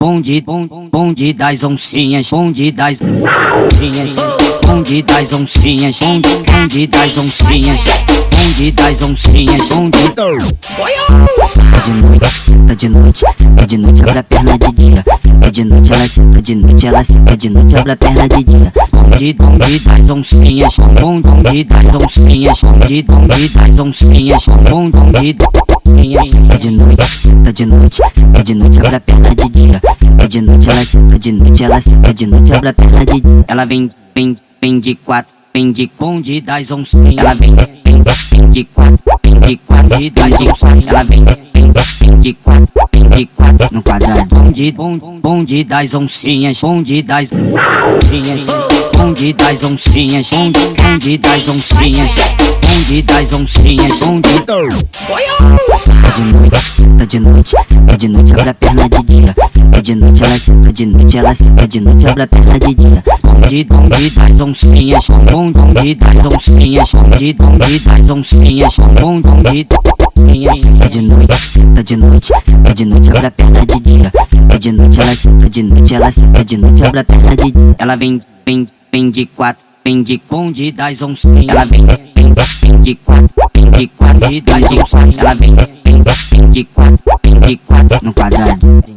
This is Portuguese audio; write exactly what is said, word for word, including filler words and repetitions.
bonde, bonde das oncinhas, bonde das oncinhas, bonde das oncinhas, bonde, bonde das oncinhas, bonde das oncinhas, bonde. Senta de noite, senta de noite, senta de noite, abre a perna de dia. Senta de noite, ela senta de noite, ela senta de noite, abre a perna de dia. Bonde, bonde das oncinhas, bonde, bonde das oncinhas, bonde, bonde das oncinhas, bonde, bonde. Senta de noite, senta de noite, senta de noite, abre a perna de dia. Senta de noite, ela senta de noite, ela senta de noite, abre a perna de dia. Ela vem, vem, vem de quatro, vem de bonde das oncinhas. Ela vem, vem, vem de quatro, vem de quatro das oncinhas. Ela vem, vem, vem de quatro, vem de quatro no quadrado. Bonde, bonde, bonde das oncinhas, bonde das oncinhas, bonde das oncinhas, bonde, bonde das oncinhas, bonde das oncinhas, bonde. Senta de noite, senta de noite, senta de noite, abre a perna de dia. Senta de noite, ela senta de noite, ela senta de noite, abre a perna de dia. Bonde, bonde das oncinhas, bonde, bonde das oncinhas, bonde, bonde das oncinhas, bonde, bonde. Senta de noite, senta de noite, senta de noite, abre a perna de dia. Senta de noite, ela senta de noite, ela senta de noite, abre a perna de dia. Ela vem, vem, vem de quatro, vem de bonde das oncinhas. Ela vem, vem, vem de quatro, vem de quatro das oncinhas. Ela vem, vem, vem de quatro, vem de quatro no quadrado.